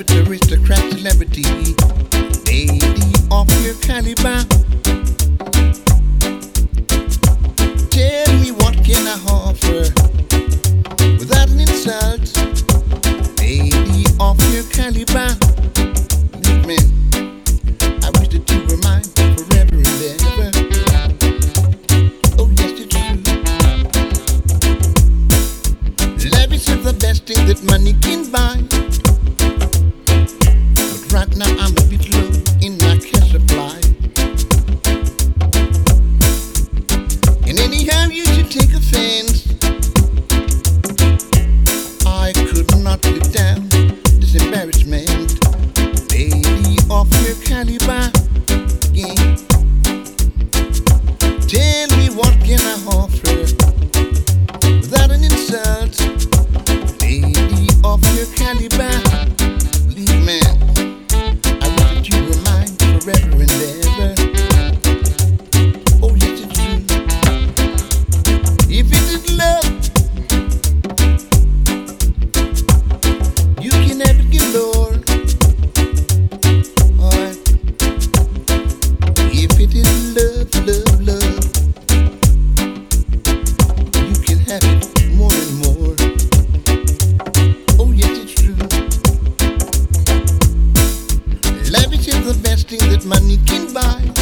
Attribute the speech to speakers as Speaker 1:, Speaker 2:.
Speaker 1: aristocrat celebrity, lady of your caliber. Tell me what can I offer without an insult, lady of your caliber. Man, I wish that you were mine forever and ever. Oh yes, it's true. Lavish is the best thing that money can buy. But right now I'm a bit low in my cash supply. And anyhow you should take offense. I could not live down this embarrassment. Lady of your caliber, yeah. Tell me what can I offer without an insult, lady of your caliber. Believe me, I wish that you were mine forever and ever. Oh yes, it's true. If it is love, you can have it galore. If it is love, love, love, you can have it more and more. Oh yes, it's true. Lavish is the best thing that money can buy.